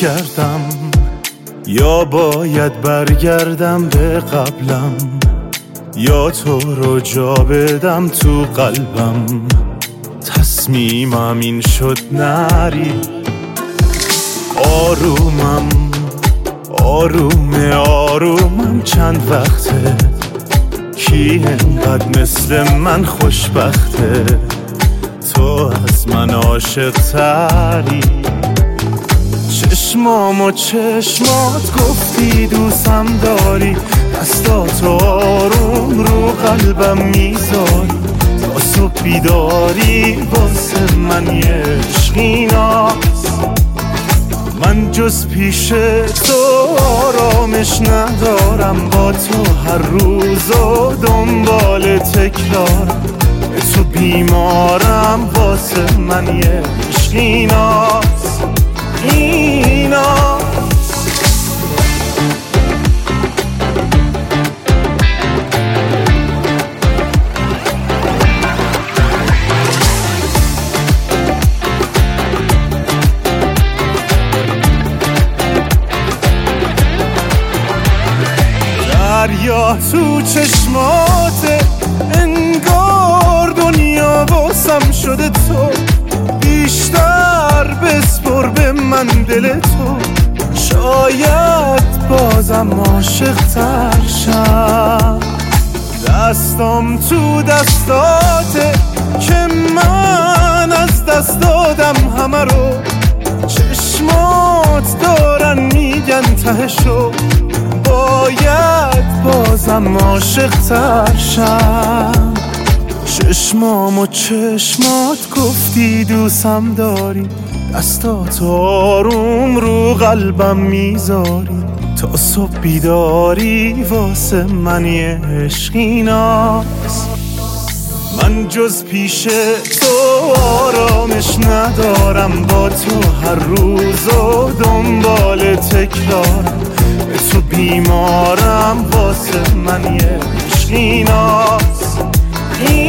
برگردم یا باید برگردم به قبلم، یا تو رو جا بدم تو قلبم. تصمیمم این شد نری. آرومم آرومم چند وقته، کی انقدر مثل من خوشبخته؟ تو از من عاشق تری. چشمام و چشمات گفتی دوستم داری، دستاتو آروم رو قلبم میذاری. تا صبح بیداری واسه من یه عشقیناست. من جز پیش تو آرامش ندارم، با تو هر روز و دنبال تکرارم. تو بیمارم واسه من یه عشقیناست. دریا تو چشماته، انگار دنیا واسم شده. تو بیشتر بسپر به من دل تو، شاید بازم عاشق تر شم. دستم تو دستاته که من از دست دادم همه رو. چشمات دارن میگن تهشو، باید بازم عاشق تر شم. چشمام و چشمات گفتی دوستم داری، دستات آروم رو قلبم میذاری. تا صبح بیداری واسه من یه عشقیناست. من جز پیش تو آرامش ندارم، با تو هر روز و دنبال تکرارم. تو بیمارم واسه من یه عشقیناست.